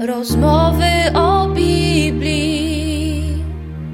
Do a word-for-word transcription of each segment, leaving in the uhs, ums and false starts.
Rozmowy o Biblii.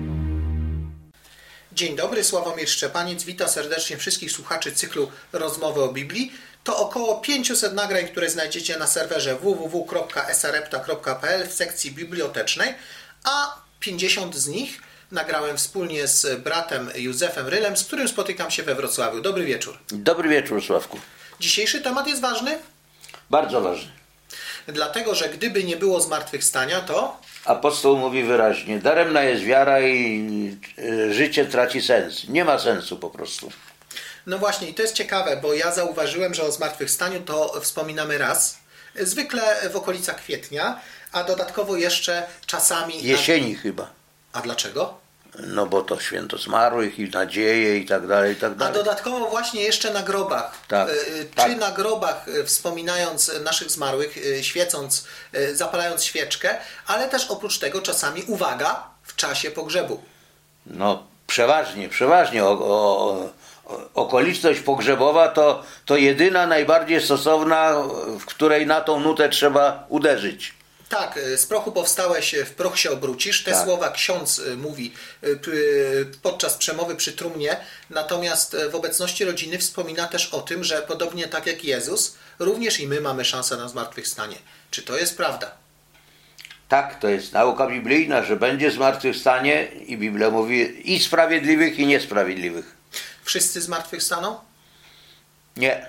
Dzień dobry, Sławomir Szczepaniec. Witam serdecznie wszystkich słuchaczy cyklu Rozmowy o Biblii. To około pięćset nagrań, które znajdziecie na serwerze w w w kropka sarepta kropka p l w sekcji bibliotecznej, a pięćdziesiąt z nich nagrałem wspólnie z bratem Józefem Rylem, z którym spotykam się we Wrocławiu. Dobry wieczór. Dobry wieczór, Sławku. Dzisiejszy temat jest ważny? Bardzo ważny. Dlatego, że gdyby nie było zmartwychwstania, to... Apostoł mówi wyraźnie, daremna jest wiara i życie traci sens. Nie ma sensu po prostu. No właśnie, i to jest ciekawe, bo ja zauważyłem, że o zmartwychwstaniu to wspominamy raz, zwykle w okolicach kwietnia, a dodatkowo jeszcze czasami... Jesieni na... chyba. A dlaczego? No bo to święto zmarłych i nadzieje i tak dalej, i tak dalej. A dodatkowo właśnie jeszcze na grobach. Tak, Czy tak. na grobach, wspominając naszych zmarłych, świecąc, zapalając świeczkę, ale też oprócz tego czasami, uwaga, w czasie pogrzebu. No przeważnie, przeważnie o, o, o, okoliczność pogrzebowa to, to jedyna, najbardziej stosowna, w której na tą nutę trzeba uderzyć. Tak, z prochu powstałeś, w proch się obrócisz. Te tak. słowa ksiądz mówi podczas przemowy przy trumnie, natomiast w obecności rodziny wspomina też o tym, że podobnie tak jak Jezus, również i my mamy szansę na zmartwychwstanie. Czy to jest prawda? Tak, to jest nauka biblijna, że będzie zmartwychwstanie i Biblia mówi i sprawiedliwych, i niesprawiedliwych. Wszyscy zmartwychwstaną? Nie.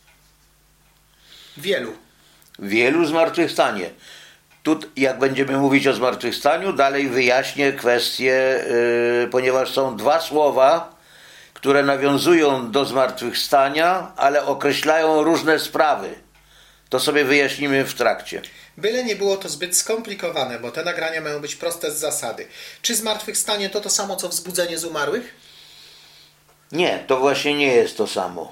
Wielu. Wielu zmartwychwstanie. Tu, jak będziemy mówić o zmartwychwstaniu, dalej wyjaśnię kwestię, yy, ponieważ są dwa słowa, które nawiązują do zmartwychwstania, ale określają różne sprawy. To sobie wyjaśnimy w trakcie. Byle nie było to zbyt skomplikowane, bo te nagrania mają być proste z zasady. Czy zmartwychwstanie to to samo, co wzbudzenie z umarłych? Nie, to właśnie nie jest to samo.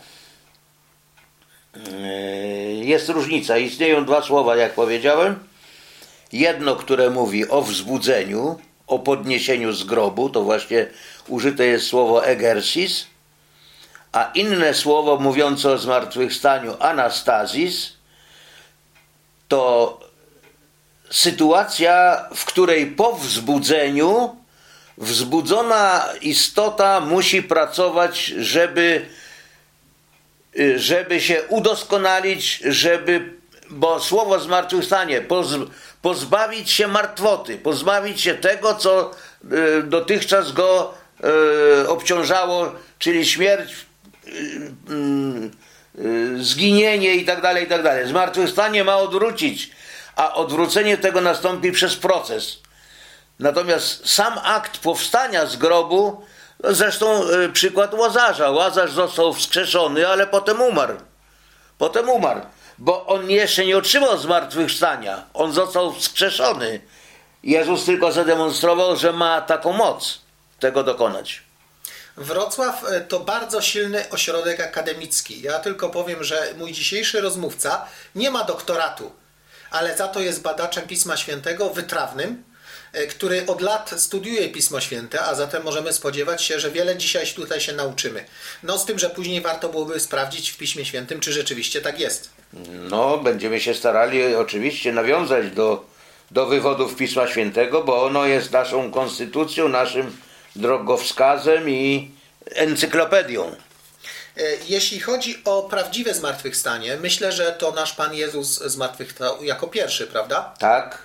Yy, jest różnica. Istnieją dwa słowa, jak powiedziałem. Jedno, które mówi o wzbudzeniu, o podniesieniu z grobu, to właśnie użyte jest słowo egersis, a inne słowo mówiące o zmartwychwstaniu, anastazis, to sytuacja, w której po wzbudzeniu wzbudzona istota musi pracować, żeby, żeby się udoskonalić, żeby, bo słowo zmartwychwstanie, poz, pozbawić się martwoty, pozbawić się tego, co y, dotychczas go y, obciążało, czyli śmierć, y, y, y, zginienie i tak dalej, i tak dalej. Zmartwychwstanie ma odwrócić, a odwrócenie tego nastąpi przez proces. Natomiast sam akt powstania z grobu, zresztą y, przykład Łazarza. Łazarz został wskrzeszony, ale potem umarł. Potem umarł. Bo on jeszcze nie otrzymał zmartwychwstania. On został wskrzeszony. Jezus tylko zademonstrował, że ma taką moc tego dokonać. Wrocław to bardzo silny ośrodek akademicki. Ja tylko powiem, że mój dzisiejszy rozmówca nie ma doktoratu, ale za to jest badaczem Pisma Świętego, wytrawnym, który od lat studiuje Pismo Święte, a zatem możemy spodziewać się, że wiele dzisiaj tutaj się nauczymy. No z tym, że później warto byłoby sprawdzić w Piśmie Świętym, czy rzeczywiście tak jest. No, będziemy się starali oczywiście nawiązać do, do wywodów Pisma Świętego, bo ono jest naszą konstytucją, naszym drogowskazem i encyklopedią. Jeśli chodzi o prawdziwe zmartwychwstanie, myślę, że to nasz Pan Jezus zmartwychwstał jako pierwszy, prawda? Tak.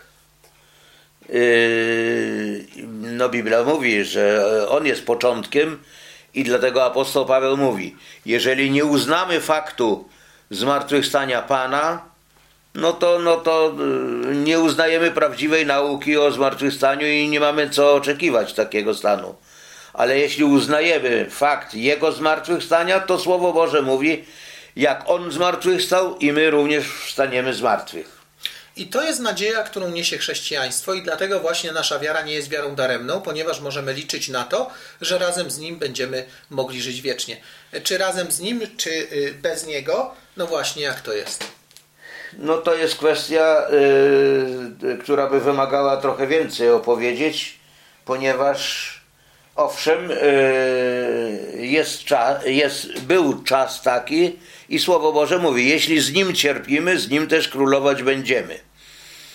Yy, no Biblia mówi, że On jest początkiem i dlatego apostoł Paweł mówi, jeżeli nie uznamy faktu zmartwychwstania Pana, no to, no to nie uznajemy prawdziwej nauki o zmartwychwstaniu i nie mamy co oczekiwać takiego stanu. Ale jeśli uznajemy fakt Jego zmartwychwstania, to Słowo Boże mówi, jak On zmartwychwstał i my również wstaniemy z martwych. I to jest nadzieja, którą niesie chrześcijaństwo i dlatego właśnie nasza wiara nie jest wiarą daremną, ponieważ możemy liczyć na to, że razem z Nim będziemy mogli żyć wiecznie. Czy razem z Nim, czy bez Niego? No właśnie, jak to jest? No to jest kwestia, yy, która by wymagała trochę więcej opowiedzieć, ponieważ owszem, yy, jest czas, jest, był czas taki i Słowo Boże mówi, jeśli z Nim cierpimy, z Nim też królować będziemy.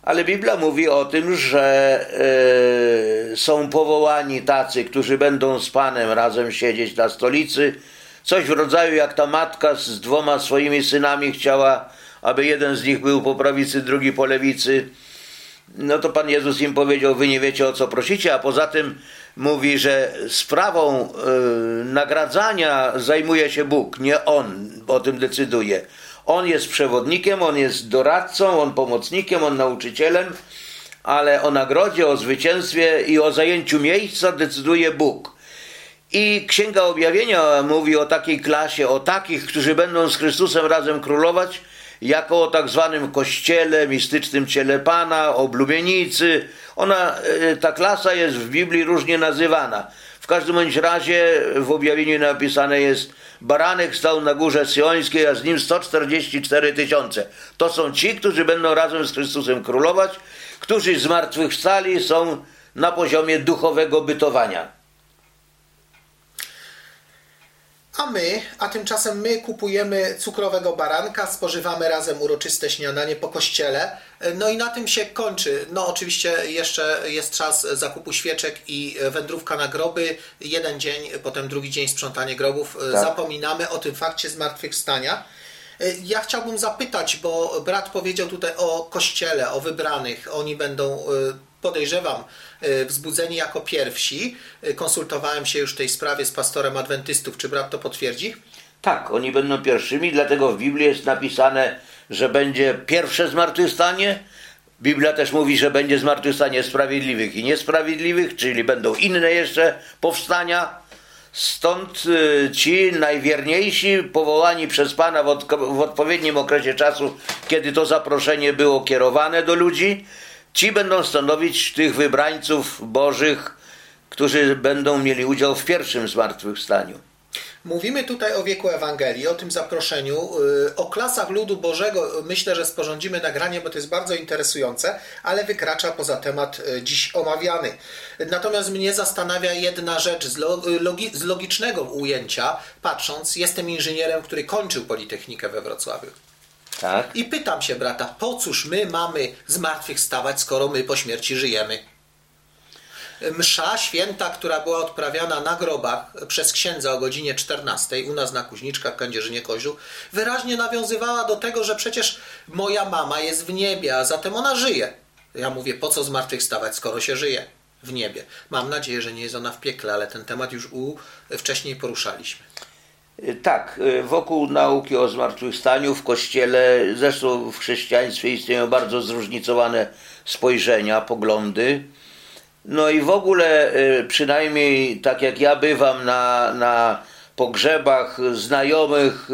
Ale Biblia mówi o tym, że e, są powołani tacy, którzy będą z Panem razem siedzieć na stolicy. Coś w rodzaju jak ta matka z dwoma swoimi synami chciała, aby jeden z nich był po prawicy, drugi po lewicy. No to Pan Jezus im powiedział, wy nie wiecie, o co prosicie, a poza tym mówi, że sprawą y, nagradzania zajmuje się Bóg, nie On o tym decyduje. On jest przewodnikiem, On jest doradcą, On pomocnikiem, On nauczycielem, ale o nagrodzie, o zwycięstwie i o zajęciu miejsca decyduje Bóg. I Księga Objawienia mówi o takiej klasie, o takich, którzy będą z Chrystusem razem królować, jako o tak zwanym kościele, mistycznym ciele Pana, oblubienicy. Ona, ta klasa jest w Biblii różnie nazywana. W każdym bądź razie w objawieniu napisane jest: baranek stał na górze Syjońskiej, a z nim sto czterdzieści cztery tysiące. To są ci, którzy będą razem z Chrystusem królować, którzy zmartwychwstali, są na poziomie duchowego bytowania. A my, a tymczasem my kupujemy cukrowego baranka, spożywamy razem uroczyste śniadanie po kościele. No i na tym się kończy. No oczywiście jeszcze jest czas zakupu świeczek i wędrówka na groby. Jeden dzień, potem drugi dzień sprzątanie grobów. Tak. Zapominamy o tym fakcie zmartwychwstania. Ja chciałbym zapytać, bo brat powiedział tutaj o kościele, o wybranych. Oni będą, podejrzewam, wzbudzeni jako pierwsi. Konsultowałem się już w tej sprawie z pastorem adwentystów. Czy brat to potwierdzi? Tak, oni będą pierwszymi, dlatego w Biblii jest napisane, że będzie pierwsze zmartwychwstanie. Biblia też mówi, że będzie zmartwychwstanie sprawiedliwych i niesprawiedliwych, czyli będą inne jeszcze powstania. Stąd ci najwierniejsi, powołani przez Pana w, od, w odpowiednim okresie czasu, kiedy to zaproszenie było kierowane do ludzi, ci będą stanowić tych wybrańców bożych, którzy będą mieli udział w pierwszym zmartwychwstaniu. Mówimy tutaj o wieku Ewangelii, o tym zaproszeniu, o klasach ludu Bożego. Myślę, że sporządzimy nagranie, bo to jest bardzo interesujące, ale wykracza poza temat dziś omawiany. Natomiast mnie zastanawia jedna rzecz z, logi z logicznego ujęcia, patrząc, jestem inżynierem, który kończył Politechnikę we Wrocławiu. Tak. I pytam się brata, po cóż my mamy zmartwychwstawać, skoro my po śmierci żyjemy? Msza święta, która była odprawiana na grobach przez księdza o godzinie czternastej u nas na Kuźniczkach, Kędzierzynie-Koźlu, wyraźnie nawiązywała do tego, że przecież moja mama jest w niebie, a zatem ona żyje. Ja mówię, po co zmartwychwstawać, skoro się żyje w niebie? Mam nadzieję, że nie jest ona w piekle, ale ten temat już u, wcześniej poruszaliśmy. Tak, wokół nauki o zmartwychwstaniu w Kościele, zresztą w chrześcijaństwie istnieją bardzo zróżnicowane spojrzenia, poglądy. No i w ogóle, przynajmniej tak jak ja bywam na, na pogrzebach znajomych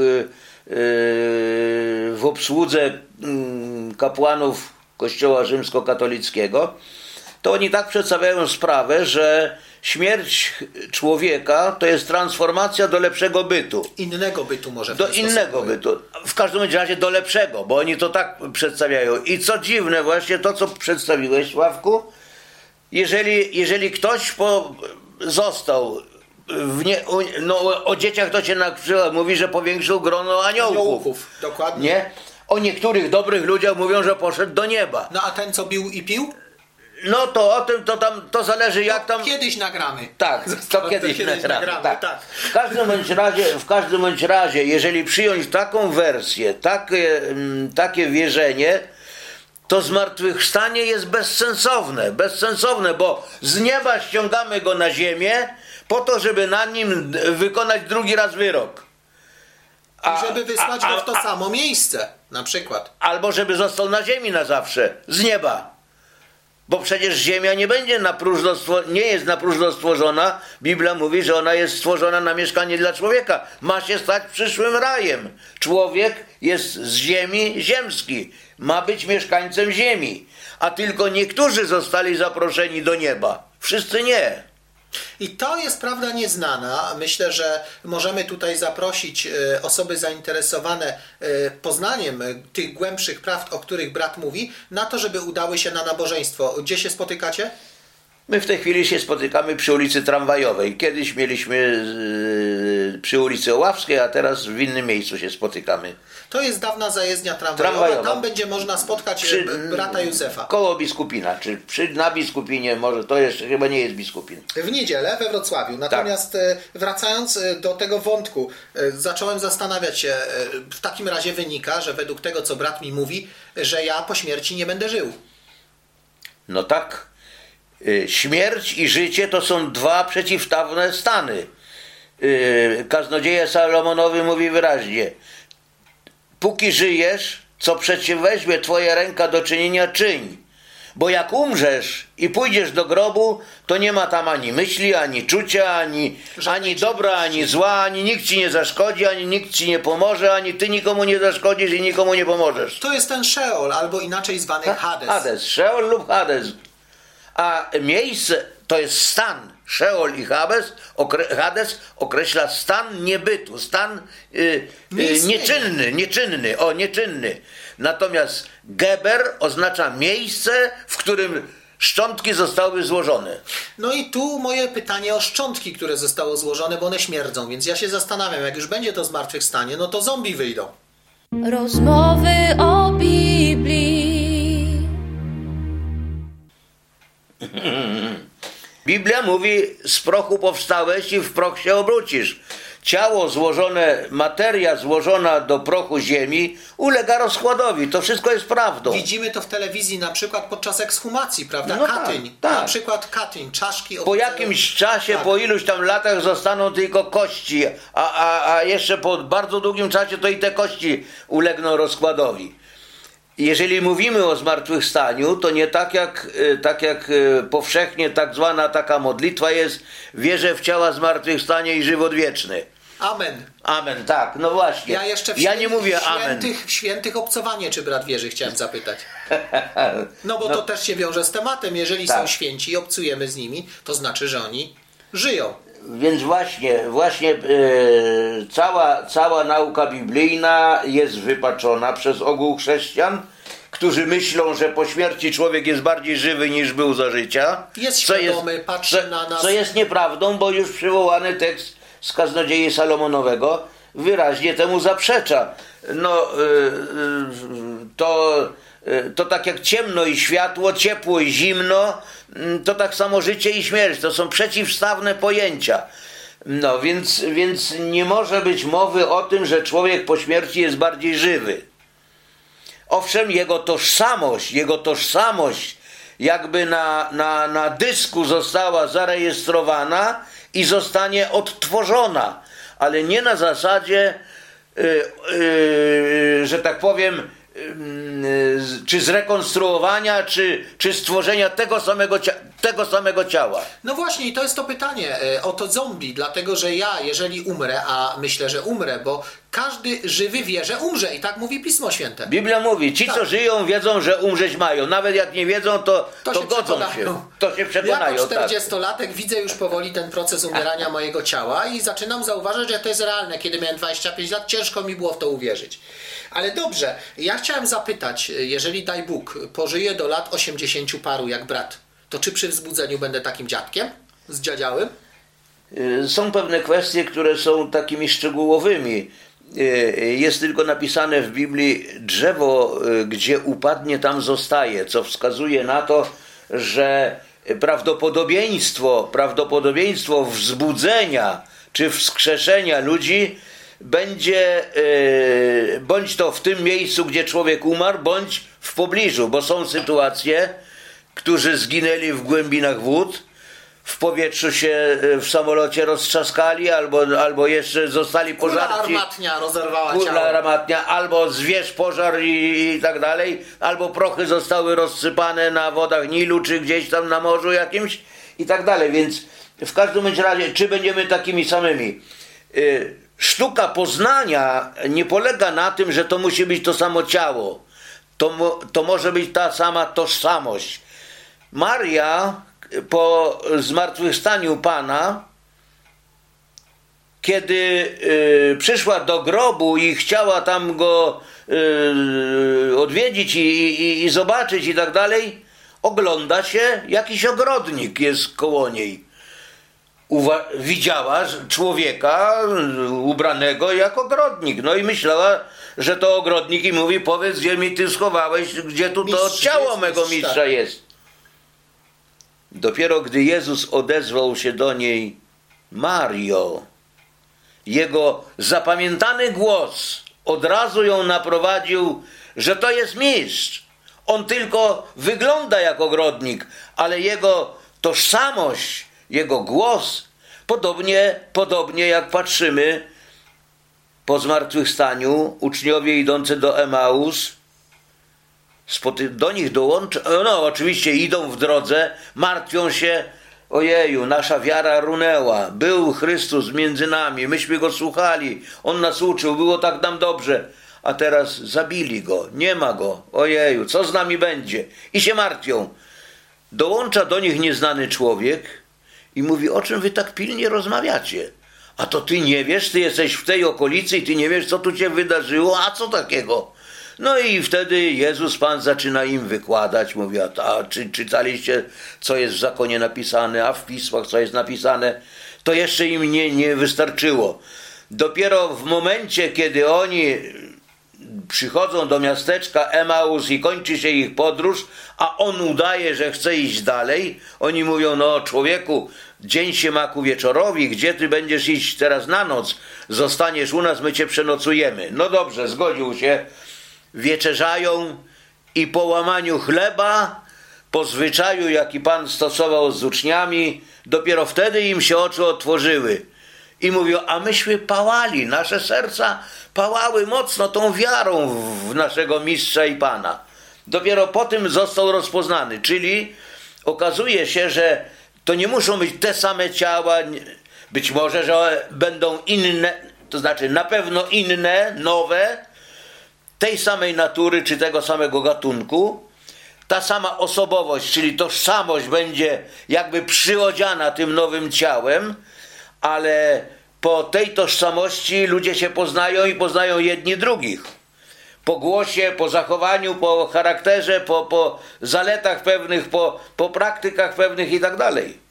w obsłudze kapłanów Kościoła rzymskokatolickiego, to oni tak przedstawiają sprawę, że śmierć człowieka to jest transformacja do lepszego bytu. Innego bytu może. Do innego bytu. W każdym razie do lepszego, bo oni to tak przedstawiają. I co dziwne, właśnie to, co przedstawiłeś, Sławku, jeżeli, jeżeli ktoś po, został w nie, no, o dzieciach to się na przykład mówi, że powiększył grono aniołków. Aniołków, dokładnie. Nie? O niektórych dobrych ludziach mówią, że poszedł do nieba. No a ten, co bił i pił? No to o tym to tam to zależy jak to tam. Kiedyś nagramy. Tak, to, to kiedyś, kiedyś nagramy. nagramy tak. Tak. W każdym bądź razie, w każdym bądź razie, jeżeli przyjąć taką wersję, takie, takie wierzenie, to zmartwychwstanie jest bezsensowne, bezsensowne, bo z nieba ściągamy go na ziemię po to, żeby na nim wykonać drugi raz wyrok. A, I żeby wysłać a, a, go w to a, samo miejsce, na przykład. Albo żeby został na ziemi na zawsze, z nieba. Bo przecież ziemia nie będzie na próżno, nie jest na próżno stworzona. Biblia mówi, że ona jest stworzona na mieszkanie dla człowieka. Ma się stać przyszłym rajem. Człowiek jest z ziemi ziemski. Ma być mieszkańcem ziemi. A tylko niektórzy zostali zaproszeni do nieba. Wszyscy nie. I to jest prawda nieznana. Myślę, że możemy tutaj zaprosić osoby zainteresowane poznaniem tych głębszych prawd, o których brat mówi, na to, żeby udały się na nabożeństwo. Gdzie się spotykacie? My w tej chwili się spotykamy przy ulicy Tramwajowej. Kiedyś mieliśmy yy, przy ulicy Oławskiej, a teraz w innym miejscu się spotykamy. To jest dawna zajezdnia tramwajowa. Tramwajowa. Tam będzie można spotkać Przy, brata Józefa. Koło Biskupina, czy przy, na Biskupinie, może to jeszcze chyba nie jest Biskupin. W niedzielę we Wrocławiu. Natomiast tak. Wracając do tego wątku, zacząłem zastanawiać się, w takim razie wynika, że według tego, co brat mi mówi, że ja po śmierci nie będę żył. No tak. Śmierć i życie to są dwa przeciwstawne stany. Kaznodzieja Salomonowy mówi wyraźnie: póki żyjesz, co przeciw weźmie twoja ręka do czynienia, czyń. Bo jak umrzesz i pójdziesz do grobu, to nie ma tam ani myśli, ani czucia, ani, ani dobra, ani zła, ani nikt ci nie zaszkodzi, ani nikt ci nie pomoże, ani ty nikomu nie zaszkodzisz i nikomu nie pomożesz. To jest ten Szeol, albo inaczej zwany Ha? Hades. Hades, Szeol lub Hades. A miejsce to jest stan. Szeol i Hades, okre, Hades określa stan niebytu, stan y, y, nieczynny, nieczynny, o nieczynny. Natomiast Geber oznacza miejsce, w którym szczątki zostały złożone. No i tu moje pytanie o szczątki, które zostało złożone, bo one śmierdzą, więc ja się zastanawiam, jak już będzie to zmartwychwstanie, no to zombie wyjdą. Rozmowy o Biblii. Biblia mówi: z prochu powstałeś i w proch się obrócisz. Ciało złożone, materia złożona do prochu ziemi ulega rozkładowi. To wszystko jest prawdą. Widzimy to w telewizji na przykład podczas ekshumacji, prawda? No Katyń. tak, tak. Na przykład Katyń, czaszki. Po oficerów. jakimś czasie, tak. po iluś tam latach zostaną tylko kości, a, a, a jeszcze po bardzo długim czasie to i te kości ulegną rozkładowi. Jeżeli mówimy o zmartwychwstaniu, to nie tak jak, tak jak powszechnie tak zwana taka modlitwa jest: wierzę w ciała zmartwychwstanie i żywot wieczny. Amen. Amen, tak, no właśnie. Ja jeszcze w ja świę... nie mówię w amen. świętych, w świętych obcowanie, czy brat wierzy, chciałem zapytać. No bo no. to też się wiąże z tematem. Jeżeli tak. są święci i obcujemy z nimi, to znaczy, że oni żyją. Więc właśnie, właśnie yy, cała, cała nauka biblijna jest wypaczona przez ogół chrześcijan, którzy myślą, że po śmierci człowiek jest bardziej żywy niż był za życia. Jest świadomy, jest, patrzy co, na nas. Co jest nieprawdą, bo już przywołany tekst z Kaznodziei Salomonowego wyraźnie temu zaprzecza. No, yy, yy, to... To tak jak ciemno i światło, ciepło i zimno, to tak samo życie i śmierć. To są przeciwstawne pojęcia. No więc, więc nie może być mowy o tym, że człowiek po śmierci jest bardziej żywy. Owszem, jego tożsamość, jego tożsamość jakby na, na, na dysku została zarejestrowana i zostanie odtworzona, ale nie na zasadzie, yy, yy, że tak powiem, czy zrekonstruowania, czy, czy stworzenia tego samego, cia- tego samego ciała. No właśnie, i to jest to pytanie o to zombie, dlatego że ja, jeżeli umrę, a myślę, że umrę, bo każdy żywy wie, że umrze i tak mówi Pismo Święte. Biblia mówi, ci tak. co żyją, wiedzą, że umrzeć mają. Nawet jak nie wiedzą, to, to, to się godzą przekonają. się. To się przekonają. Jako czterdziestolatek tak. widzę już powoli ten proces umierania mojego ciała i zaczynam zauważać, że to jest realne. Kiedy miałem dwadzieścia pięć lat, ciężko mi było w to uwierzyć. Ale dobrze, ja chciałem zapytać, jeżeli daj Bóg, pożyję do lat osiemdziesięciu paru jak brat, to czy przy wzbudzeniu będę takim dziadkiem? Zdziadziałym? Są pewne kwestie, które są takimi szczegółowymi. Jest tylko napisane w Biblii: drzewo, gdzie upadnie, tam zostaje, co wskazuje na to, że prawdopodobieństwo, prawdopodobieństwo wzbudzenia czy wskrzeszenia ludzi będzie yy, bądź to w tym miejscu, gdzie człowiek umarł, bądź w pobliżu, bo są sytuacje, którzy zginęli w głębinach wód, w powietrzu się w samolocie roztrzaskali, albo, albo jeszcze zostali pożarci. Kula armatnia rozerwała Kula ciało. armatnia, albo zwierz, pożar i, i tak dalej, albo prochy zostały rozsypane na wodach Nilu, czy gdzieś tam na morzu jakimś i tak dalej, więc w każdym bądź razie, czy będziemy takimi samymi? Yy, Sztuka poznania nie polega na tym, że to musi być to samo ciało. To, mo, to może być ta sama tożsamość. Maria po zmartwychwstaniu Pana, kiedy y, przyszła do grobu i chciała tam go y, odwiedzić i, i, i zobaczyć i tak dalej, ogląda się, jakiś ogrodnik jest koło niej. Uwa- widziała człowieka ubranego jak ogrodnik. No i myślała, że to ogrodnik i mówi, powiedz, gdzie mi ty schowałeś, gdzie tu to Mistrz ciało jest, mego mistrz, mistrza tak. jest. Dopiero gdy Jezus odezwał się do niej, Mario, jego zapamiętany głos od razu ją naprowadził, że to jest mistrz. On tylko wygląda jak ogrodnik, ale jego tożsamość, jego głos, podobnie, podobnie jak patrzymy po zmartwychwstaniu, uczniowie idący do Emaus, spoty- do nich dołącza, no oczywiście idą w drodze, martwią się, ojeju, nasza wiara runęła, był Chrystus między nami, myśmy Go słuchali, On nas uczył, było tak nam dobrze, a teraz zabili Go, nie ma Go, ojeju, co z nami będzie? I się martwią. Dołącza do nich nieznany człowiek i mówi, o czym wy tak pilnie rozmawiacie? A to ty nie wiesz, ty jesteś w tej okolicy i ty nie wiesz, co tu się wydarzyło, a co takiego? No i wtedy Jezus Pan zaczyna im wykładać, mówi, a, a czy czytaliście, co jest w zakonie napisane, a w pismach, co jest napisane? To jeszcze im nie, nie wystarczyło. Dopiero w momencie, kiedy oni przychodzą do miasteczka Emaus i kończy się ich podróż, a on udaje, że chce iść dalej, oni mówią, no człowieku, dzień się ma ku wieczorowi, gdzie ty będziesz iść teraz na noc? Zostaniesz u nas, my cię przenocujemy. No dobrze, zgodził się. Wieczerzają i po łamaniu chleba, po zwyczaju, jaki Pan stosował z uczniami, dopiero wtedy im się oczy otworzyły. I mówią, a myśmy pałali, nasze serca pałały mocno tą wiarą w naszego Mistrza i Pana. Dopiero po tym został rozpoznany, czyli okazuje się, że to nie muszą być te same ciała, być może, że będą inne, to znaczy na pewno inne, nowe, tej samej natury czy tego samego gatunku, ta sama osobowość, czyli tożsamość będzie jakby przyodziana tym nowym ciałem, ale po tej tożsamości ludzie się poznają i poznają jedni drugich. Po głosie, po zachowaniu, po charakterze, po, po zaletach pewnych, po, po praktykach pewnych i tak dalej.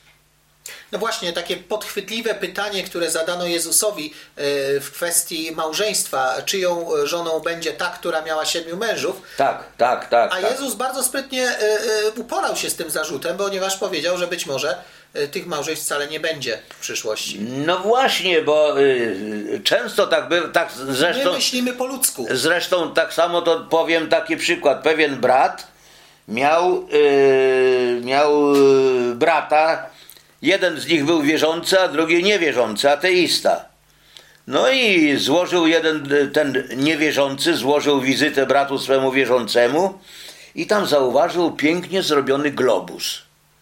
No właśnie, takie podchwytliwe pytanie, które zadano Jezusowi w kwestii małżeństwa. Czyją żoną będzie ta, która miała siedmiu mężów? Tak, tak, tak. A tak. Jezus bardzo sprytnie uporał się z tym zarzutem, ponieważ powiedział, że być może tych małżeństw wcale nie będzie w przyszłości. No właśnie, bo y, często tak by, tak zresztą... My myślimy po ludzku. Zresztą tak samo to powiem taki przykład. Pewien brat miał, y, miał y, brata, jeden z nich był wierzący, a drugi niewierzący, ateista. No i złożył jeden, ten niewierzący, złożył wizytę bratu swemu wierzącemu i tam zauważył pięknie zrobiony globus.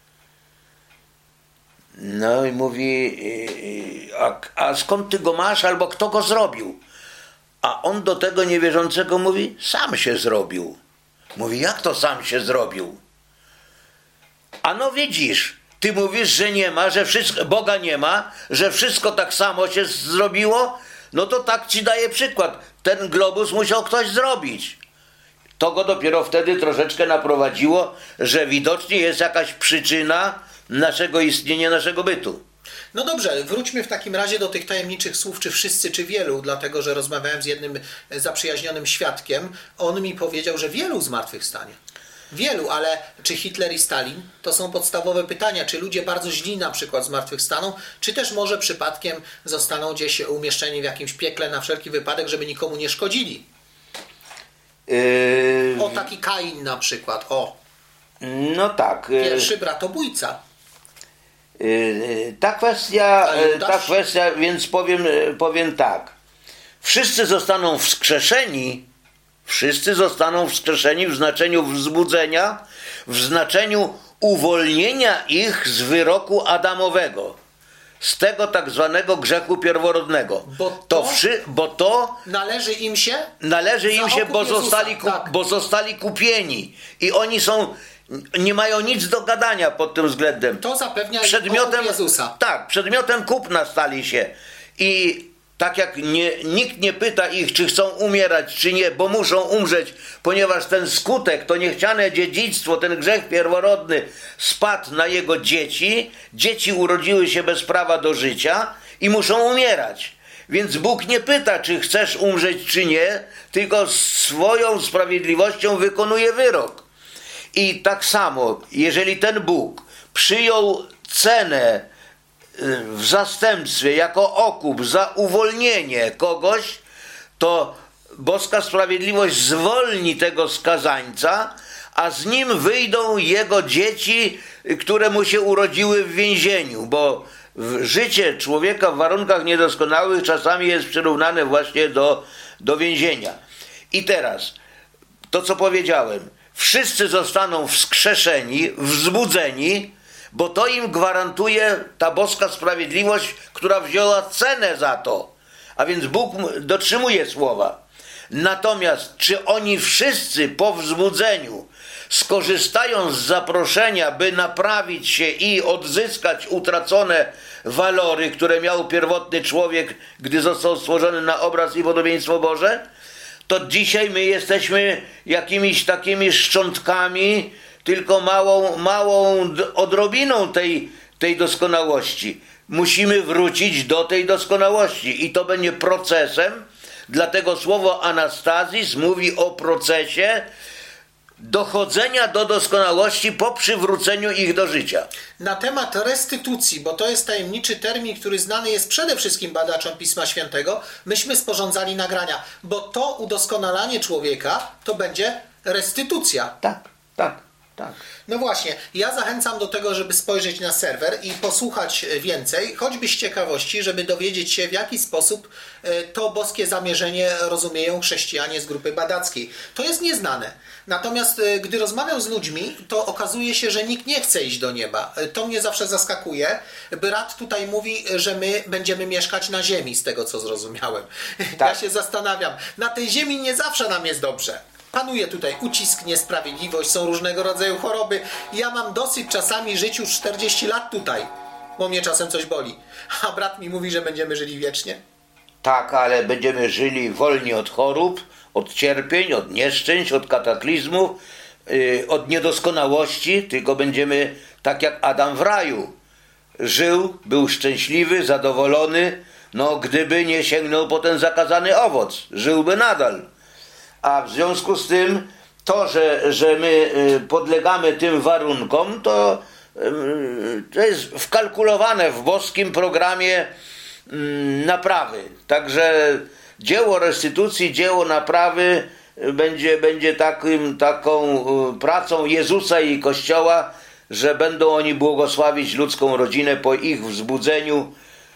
No i mówi, a, a skąd ty go masz, albo kto go zrobił? A on do tego niewierzącego mówi, sam się zrobił. Mówi, jak to sam się zrobił? A no widzisz, ty mówisz, że nie ma, że wszystko, Boga nie ma, że wszystko tak samo się zrobiło, no to tak ci daję przykład. Ten globus musiał ktoś zrobić. To go dopiero wtedy troszeczkę naprowadziło, że widocznie jest jakaś przyczyna naszego istnienia, naszego bytu. No dobrze, wróćmy w takim razie do tych tajemniczych słów, czy wszyscy, czy wielu, dlatego, że rozmawiałem z jednym zaprzyjaźnionym świadkiem. On mi powiedział, że wielu zmartwychwstanie. Wielu, ale czy Hitler i Stalin? To są podstawowe pytania. Czy ludzie bardzo źli na przykład zmartwychwstaną, czy też może przypadkiem zostaną gdzieś umieszczeni w jakimś piekle na wszelki wypadek, żeby nikomu nie szkodzili? Yy... O, taki Kain na przykład, o. No tak. Pierwszy bratobójca. Yy, ta kwestia, ta kwestia, więc powiem, powiem tak. Wszyscy zostaną wskrzeszeni, wszyscy zostaną wskrzeszeni w znaczeniu wzbudzenia, w znaczeniu uwolnienia ich z wyroku Adamowego, z tego tak zwanego grzechu pierworodnego. Bo to, to, wszy, bo to należy im się? Należy im się, bo Jezusa, zostali, ku, tak. bo zostali kupieni. I oni są, nie mają nic do gadania pod tym względem. To zapewnia przedmiotem Jezusa. Tak, przedmiotem kupna stali się. I Tak jak nie, nikt nie pyta ich, czy chcą umierać, czy nie, bo muszą umrzeć, ponieważ ten skutek, to niechciane dziedzictwo, ten grzech pierworodny spadł na jego dzieci. Dzieci urodziły się bez prawa do życia i muszą umierać. Więc Bóg nie pyta, czy chcesz umrzeć, czy nie, tylko swoją sprawiedliwością wykonuje wyrok. I tak samo, jeżeli ten Bóg przyjął cenę w zastępstwie jako okup za uwolnienie kogoś, to boska sprawiedliwość zwolni tego skazańca, a z nim wyjdą jego dzieci, które mu się urodziły w więzieniu, bo życie człowieka w warunkach niedoskonałych czasami jest przyrównane właśnie do, do więzienia. I teraz, to co powiedziałem, wszyscy zostaną wskrzeszeni, wzbudzeni, bo to im gwarantuje ta boska sprawiedliwość, która wzięła cenę za to. A więc Bóg dotrzymuje słowa. Natomiast czy oni wszyscy po wzbudzeniu skorzystają z zaproszenia, by naprawić się i odzyskać utracone walory, które miał pierwotny człowiek, gdy został stworzony na obraz i podobieństwo Boże? To dzisiaj my jesteśmy jakimiś takimi szczątkami, tylko małą, małą odrobiną tej, tej doskonałości. Musimy wrócić do tej doskonałości i to będzie procesem, dlatego słowo anastazis mówi o procesie dochodzenia do doskonałości po przywróceniu ich do życia. Na temat restytucji, bo to jest tajemniczy termin, który znany jest przede wszystkim badaczom Pisma Świętego, myśmy sporządzali nagrania, bo to udoskonalanie człowieka to będzie restytucja. Tak, tak. Tak. No właśnie, ja zachęcam do tego, żeby spojrzeć na serwer i posłuchać więcej, choćby z ciekawości, żeby dowiedzieć się, w jaki sposób to boskie zamierzenie rozumieją chrześcijanie z grupy badackiej. To jest nieznane. Natomiast gdy rozmawiam z ludźmi, to okazuje się, że nikt nie chce iść do nieba. To mnie zawsze zaskakuje. Brat tutaj mówi, że my będziemy mieszkać na ziemi, z tego co zrozumiałem. Tak. Ja się zastanawiam, na tej ziemi nie zawsze nam jest dobrze. Panuje tutaj ucisk, niesprawiedliwość, są różnego rodzaju choroby. Ja mam dosyć czasami żyć już czterdzieści lat tutaj, bo mnie czasem coś boli. A brat mi mówi, że będziemy żyli wiecznie. Tak, ale będziemy żyli wolni od chorób, od cierpień, od nieszczęść, od kataklizmów, yy, od niedoskonałości, tylko będziemy tak jak Adam w raju. Żył, był szczęśliwy, zadowolony, no gdyby nie sięgnął po ten zakazany owoc, żyłby nadal. A w związku z tym to, że, że my podlegamy tym warunkom, to, to jest wkalkulowane w boskim programie naprawy. Także dzieło restytucji, dzieło naprawy będzie, będzie takim, taką pracą Jezusa i Kościoła, że będą oni błogosławić ludzką rodzinę po ich wzbudzeniu.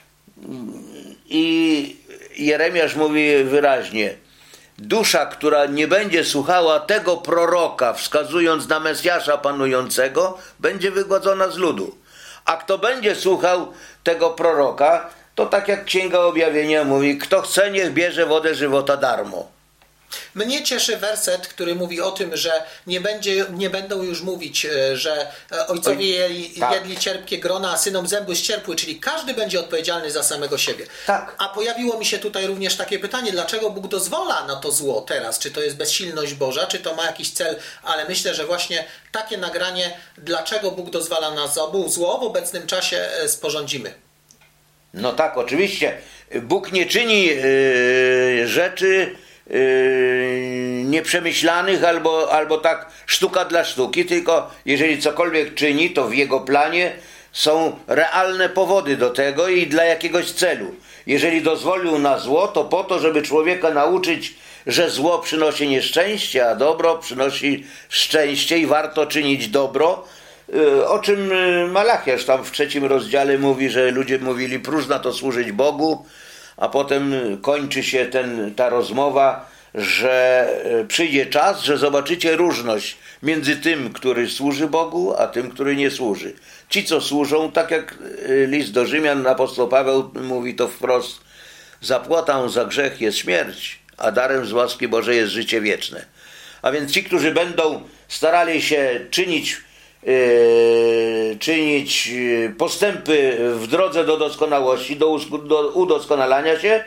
I Jeremiasz mówi wyraźnie: dusza, która nie będzie słuchała tego proroka, wskazując na Mesjasza panującego, będzie wygładzona z ludu. A kto będzie słuchał tego proroka, to tak jak Księga Objawienia mówi, kto chce, niech bierze wodę żywota darmo. Mnie cieszy werset, który mówi o tym, że nie, będzie, nie będą już mówić, że ojcowie jedli, tak. jedli cierpkie grona, a synom zęby ścierpły, czyli każdy będzie odpowiedzialny za samego siebie. Tak. A pojawiło mi się tutaj również takie pytanie, dlaczego Bóg dozwala na to zło teraz? Czy to jest bezsilność Boża, czy to ma jakiś cel? Ale myślę, że właśnie takie nagranie, dlaczego Bóg dozwala na zło w obecnym czasie, sporządzimy. No tak, oczywiście. Bóg nie czyni yy, rzeczy Yy, nieprzemyślanych albo, albo tak sztuka dla sztuki, tylko jeżeli cokolwiek czyni, to w jego planie są realne powody do tego i dla jakiegoś celu. Jeżeli dozwolił na zło, to po to, żeby człowieka nauczyć, że zło przynosi nieszczęście, a dobro przynosi szczęście i warto czynić dobro, yy, o czym Malachiasz tam w trzecim rozdziale mówi, że ludzie mówili, próżno to służyć Bogu. A potem kończy się ten, ta rozmowa, że przyjdzie czas, że zobaczycie różność między tym, który służy Bogu, a tym, który nie służy. Ci, co służą, tak jak list do Rzymian, apostoł Paweł mówi to wprost, zapłatą za grzech jest śmierć, a darem z łaski Bożej jest życie wieczne. A więc ci, którzy będą starali się czynić Yy, czynić postępy w drodze do doskonałości, do, do udoskonalania się,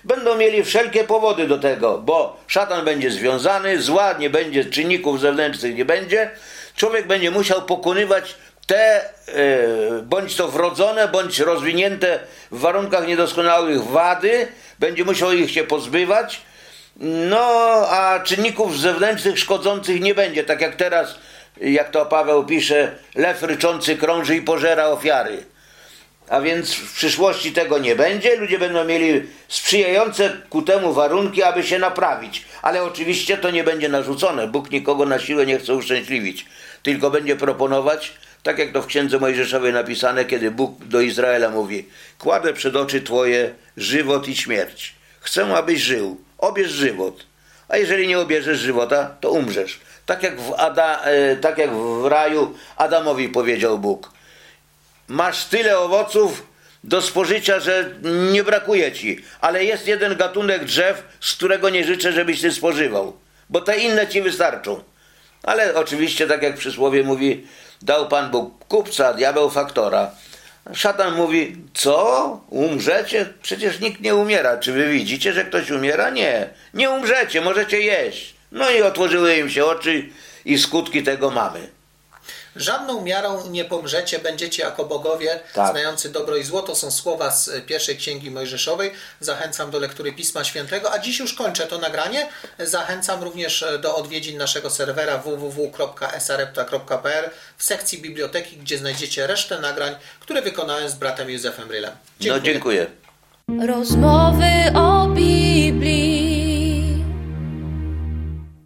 Będą mieli wszelkie powody do tego, bo szatan będzie związany, zła nie będzie, czynników zewnętrznych nie będzie. Człowiek będzie musiał pokonywać te yy, bądź to wrodzone, bądź rozwinięte w warunkach niedoskonałych wady, będzie musiał ich się pozbywać. No, a czynników zewnętrznych szkodzących nie będzie, tak jak teraz, jak to Paweł pisze, lew ryczący krąży i pożera ofiary. A więc w przyszłości tego nie będzie, ludzie będą mieli sprzyjające ku temu warunki, aby się naprawić. Ale oczywiście to nie będzie narzucone. Bóg nikogo na siłę nie chce uszczęśliwić, tylko będzie proponować, tak jak to w Księdze Mojżeszowej napisane, kiedy Bóg do Izraela mówi: kładę przed oczy Twoje żywot i śmierć. Chcę, abyś żył. Obierz żywot. A jeżeli nie obierzesz żywota, to umrzesz. Tak jak w, Ada, e, tak jak w raju Adamowi powiedział Bóg: masz tyle owoców do spożycia, że nie brakuje ci, ale jest jeden gatunek drzew, z którego nie życzę, żebyś ty spożywał, bo te inne ci wystarczą. Ale oczywiście, tak jak przysłowie mówi, dał Pan Bóg kupca, a diabeł faktora. Szatan mówi: co? Umrzecie? Przecież nikt nie umiera. Czy wy widzicie, że ktoś umiera? Nie. Nie umrzecie, możecie jeść. No i otworzyły im się oczy i skutki tego mamy. Żadną miarą nie pomrzecie, będziecie jako bogowie, tak, znający dobro i zło. To są słowa z pierwszej Księgi Mojżeszowej. Zachęcam do lektury Pisma Świętego. A dziś już kończę to nagranie. Zachęcam również do odwiedzin naszego serwera w w w kropka esarepta kropka p l w sekcji biblioteki, gdzie znajdziecie resztę nagrań, które wykonałem z bratem Józefem Rylem. Dziękuję. No, dziękuję. Rozmowy o Biblii.